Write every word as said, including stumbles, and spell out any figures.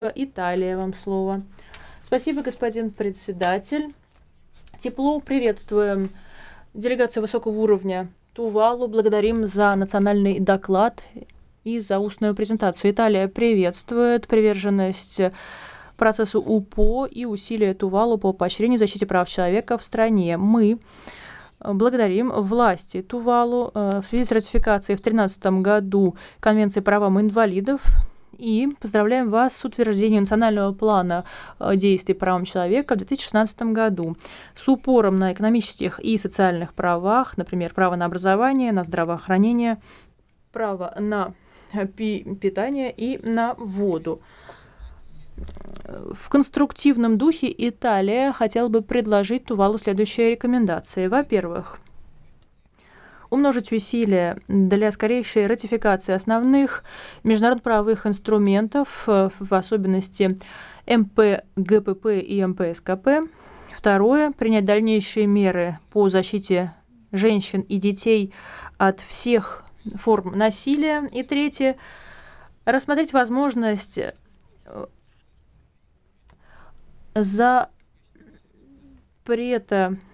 Италия, вам слово. Спасибо, господин председатель. Тепло приветствуем делегацию высокого уровня Тувалу. Благодарим за национальный доклад и за устную презентацию. Италия приветствует приверженность процессу УПО и усилия Тувалу по поощрению и защите прав человека в стране. Мы благодарим власти Тувалу в связи с ратификацией в две тысячи тринадцатом году Конвенции по правам инвалидов и поздравляем вас с утверждением национального плана действий по правам человека в две тысячи шестнадцатом году с упором на экономических и социальных правах, например, право на образование, на здравоохранение, право на питание и на воду. В конструктивном духе Италия хотела бы предложить Тувалу следующие рекомендации. Во-первых, умножить усилия для скорейшей ратификации основных международно-правовых инструментов, в особенности эм пэ гэ пэ пэ и эм пэ эс ка пэ. Второе, принять дальнейшие меры по защите женщин и детей от всех форм насилия. И третье, рассмотреть возможность запрета